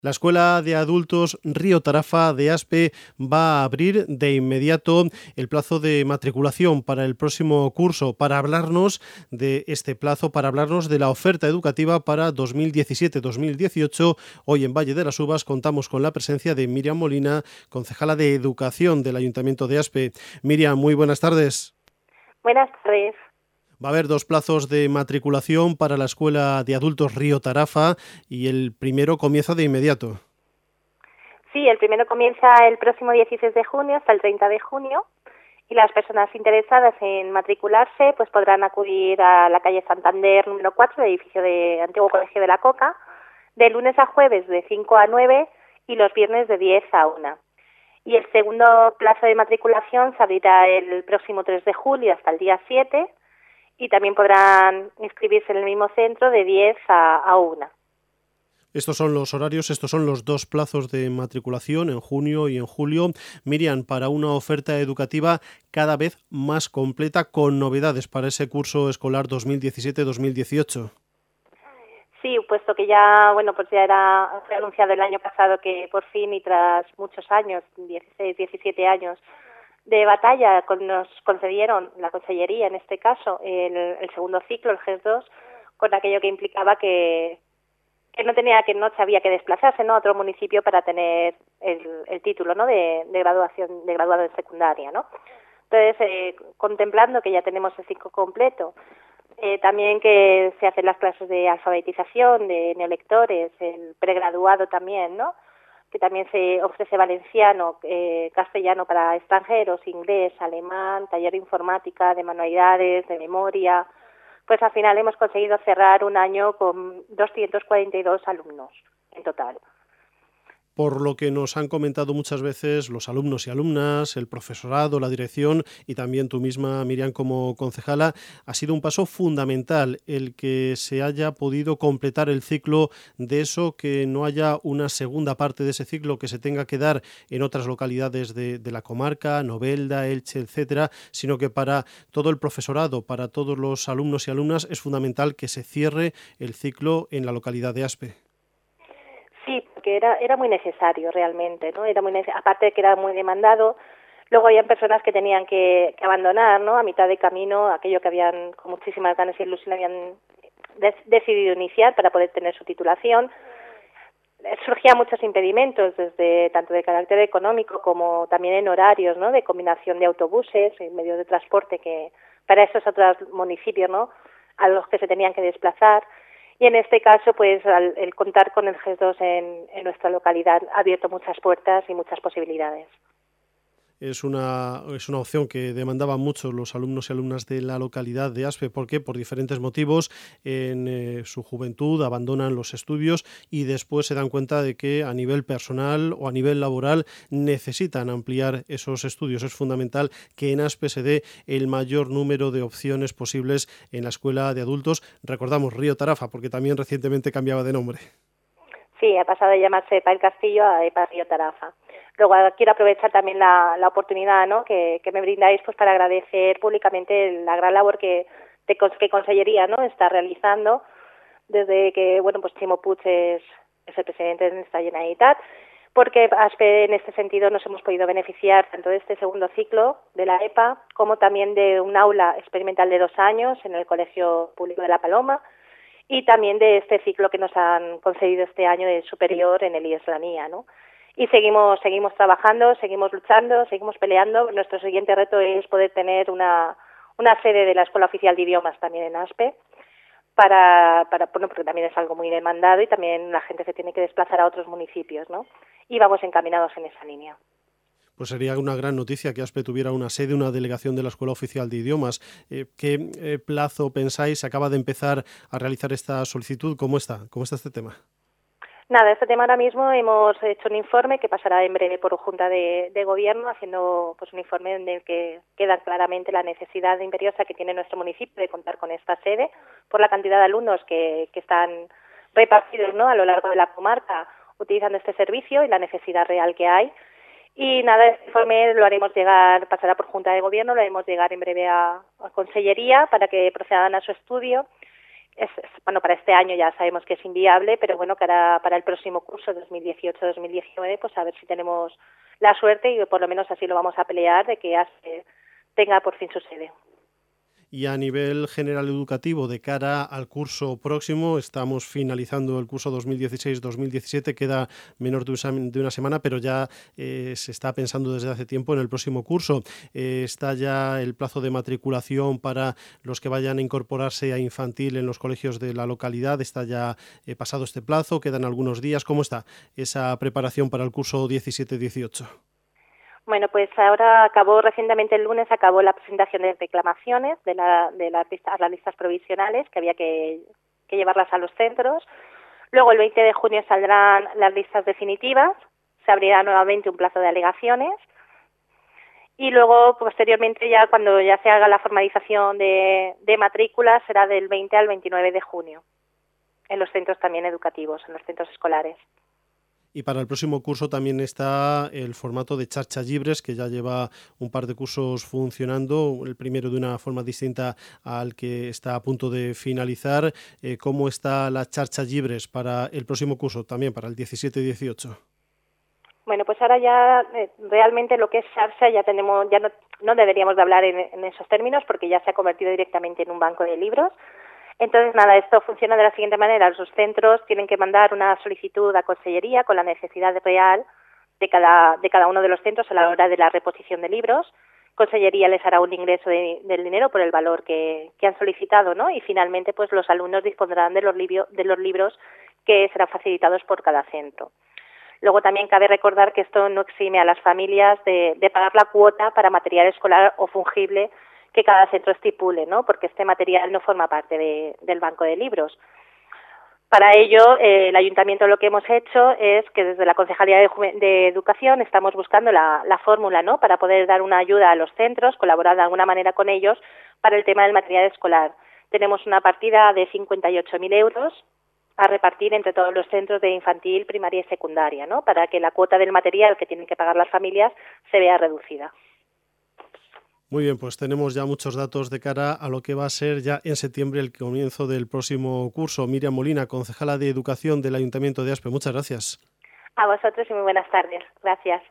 La Escuela de Adultos Río Tarafa de Aspe va a abrir de inmediato el plazo de matriculación para el próximo curso. Para hablarnos de este plazo, para hablarnos de la oferta educativa para 2017-2018, hoy en Valle de las Uvas contamos con la presencia de Miriam Molina, concejala de Educación del Ayuntamiento de Aspe. Miriam, muy buenas tardes. Buenas tardes. Va a haber dos plazos de matriculación para la Escuela de Adultos Río Tarafa y el primero comienza de inmediato. Sí, el primero comienza el próximo 16 de junio hasta el 30 de junio y las personas interesadas en matricularse pues podrán acudir a la calle Santander número 4, el edificio de Antiguo Colegio de la Coca, de lunes a jueves de 5 a 9 y los viernes de 10 a 1. Y el segundo plazo de matriculación se abrirá el próximo 3 de julio hasta el día 7 y también podrán inscribirse en el mismo centro de 10 a 1. Estos son los horarios, estos son los dos plazos de matriculación en junio y en julio. Miriam, para una oferta educativa cada vez más completa con novedades para ese curso escolar 2017-2018. Sí, puesto que ya, fue anunciado el año pasado que por fin y tras muchos años, 16, 17 años de batalla, nos concedieron, la Consellería en este caso, el segundo ciclo, el GES2, con aquello que implicaba que no se había que desplazarse, ¿no?, a otro municipio para tener el título, ¿no?, de graduación, de graduado en secundaria, ¿no? Entonces, contemplando que ya tenemos el ciclo completo, también que se hacen las clases de alfabetización, de neolectores, el pregraduado también, ¿no?, que también se ofrece valenciano, castellano para extranjeros, inglés, alemán, taller de informática, de manualidades, de memoria. Pues al final hemos conseguido cerrar un año con 242 alumnos en total. Por lo que nos han comentado muchas veces los alumnos y alumnas, el profesorado, la dirección y también tú misma, Miriam, como concejala, ha sido un paso fundamental el que se haya podido completar el ciclo de eso, que no haya una segunda parte de ese ciclo que se tenga que dar en otras localidades de la comarca, Novelda, Elche, etcétera, sino que para todo el profesorado, para todos los alumnos y alumnas, es fundamental que se cierre el ciclo en la localidad de Aspe. Sí, porque era muy necesario realmente, ¿no? Aparte de que era muy demandado, luego habían personas que tenían que abandonar, ¿no?, a mitad de camino aquello que habían con muchísimas ganas y ilusión habían decidido iniciar para poder tener su titulación. Surgían muchos impedimentos, desde tanto de carácter económico como también en horarios, ¿no?, de combinación de autobuses, en medios de transporte que para esos otros municipios, ¿no?, a los que se tenían que desplazar. Y en este caso, pues el contar con el GES2 en nuestra localidad ha abierto muchas puertas y muchas posibilidades. Es una opción que demandaban mucho los alumnos y alumnas de la localidad de Aspe, porque por diferentes motivos en su juventud abandonan los estudios y después se dan cuenta de que a nivel personal o a nivel laboral necesitan ampliar esos estudios. Es fundamental que en Aspe se dé el mayor número de opciones posibles en la escuela de adultos. Recordamos Río Tarafa, porque también recientemente cambiaba de nombre. Sí, ha pasado de llamarse EPA El Castillo a EPA Río Tarafa. Luego quiero aprovechar también la oportunidad, ¿no?, que me brindáis pues para agradecer públicamente la gran labor que Consellería, ¿no?, está realizando desde que, pues Chimo Puig es el presidente de nuestra Generalitat, porque Aspe en este sentido nos hemos podido beneficiar tanto de este segundo ciclo de la EPA como también de un aula experimental de 2 años en el Colegio Público de La Paloma, y también de este ciclo que nos han concedido este año de superior en el IES-Lanía, ¿no? Y seguimos trabajando, seguimos luchando, seguimos peleando. Nuestro siguiente reto es poder tener una sede de la Escuela Oficial de Idiomas también en Aspe, porque también es algo muy demandado y también la gente se tiene que desplazar a otros municipios, ¿no? Y vamos encaminados en esa línea. Pues sería una gran noticia que Aspe tuviera una sede, una delegación de la Escuela Oficial de Idiomas. ¿Qué plazo pensáis? ¿Se acaba de empezar a realizar esta solicitud? ¿Cómo está este tema? Nada, este tema ahora mismo hemos hecho un informe que pasará en breve por Junta de Gobierno, haciendo pues un informe en el que queda claramente la necesidad imperiosa que tiene nuestro municipio de contar con esta sede por la cantidad de alumnos que están repartidos, ¿no?, a lo largo de la comarca utilizando este servicio y la necesidad real que hay. Y nada, este informe lo haremos llegar, pasará por Junta de Gobierno, lo haremos llegar en breve a Consellería para que procedan a su estudio bueno, para este año ya sabemos que es inviable, pero bueno, para el próximo curso 2018-2019, pues a ver si tenemos la suerte y por lo menos así lo vamos a pelear de que ASPE tenga por fin su sede. Y a nivel general educativo, de cara al curso próximo, estamos finalizando el curso 2016-2017, queda menos de una semana, pero ya se está pensando desde hace tiempo en el próximo curso. Está ya el plazo de matriculación para los que vayan a incorporarse a infantil en los colegios de la localidad. Está ya pasado este plazo, quedan algunos días. ¿Cómo está esa preparación para el curso 17-18? Bueno, pues ahora recientemente el lunes acabó la presentación de reclamaciones de las listas provisionales, que había que llevarlas a los centros. Luego el 20 de junio saldrán las listas definitivas, se abrirá nuevamente un plazo de alegaciones y luego posteriormente ya cuando ya se haga la formalización de matrículas será del 20 al 29 de junio en los centros también educativos, en los centros escolares. Y para el próximo curso también está el formato de Xarxa Llibres, que ya lleva un par de cursos funcionando, el primero de una forma distinta al que está a punto de finalizar. ¿Cómo está la Xarxa Llibres para el próximo curso, también para el 17-18? Bueno, pues ahora ya realmente lo que es Xarxa ya no deberíamos de hablar en esos términos porque ya se ha convertido directamente en un banco de libros. Entonces, nada, esto funciona de la siguiente manera. Los centros tienen que mandar una solicitud a Consellería con la necesidad real de cada uno de los centros a la hora de la reposición de libros. Consellería les hará un ingreso del dinero por el valor que han solicitado, ¿no? Y finalmente, pues los alumnos dispondrán de los libros que serán facilitados por cada centro. Luego también cabe recordar que esto no exime a las familias de pagar la cuota para material escolar o fungible que cada centro estipule, ¿no? Porque este material no forma parte del banco de libros. Para ello, el Ayuntamiento lo que hemos hecho es que desde la Concejalía de Educación estamos buscando la fórmula, ¿no? Para poder dar una ayuda a los centros, colaborar de alguna manera con ellos para el tema del material escolar. Tenemos una partida de 58.000 euros a repartir entre todos los centros de infantil, primaria y secundaria, ¿no? Para que la cuota del material que tienen que pagar las familias se vea reducida. Muy bien, pues tenemos ya muchos datos de cara a lo que va a ser ya en septiembre el comienzo del próximo curso. Miriam Molina, concejala de Educación del Ayuntamiento de Aspe, muchas gracias. A vosotros y muy buenas tardes. Gracias.